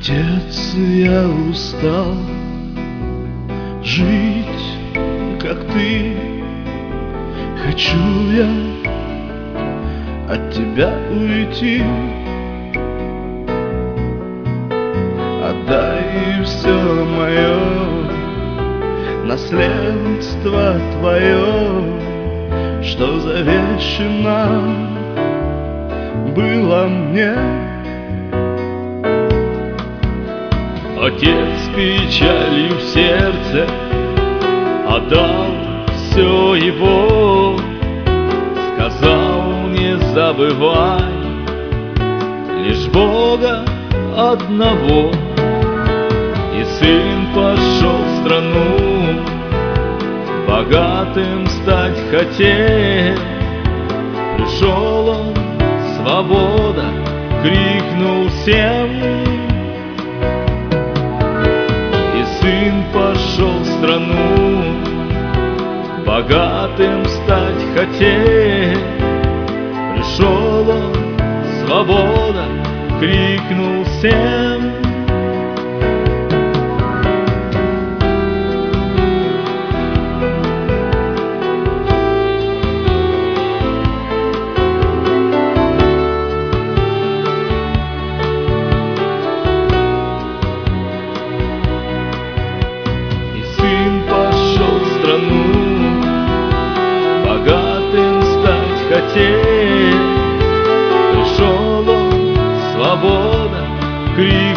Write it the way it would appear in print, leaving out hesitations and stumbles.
Отец, я устал жить, как ты. Хочу я от тебя уйти. Отдай все мое наследство твое, что завещено было мне. Отец печалью в сердце отдал все его, сказал: не забывай лишь Бога одного. И сын пошел в страну, богатым стать хотел. Пришел он, свобода, крикнул всем. Сын пошел в страну, богатым стать хотел. Пришел он, свобода, крикнул всем. Богатым стать хотел. Пришел он, свобода, крик.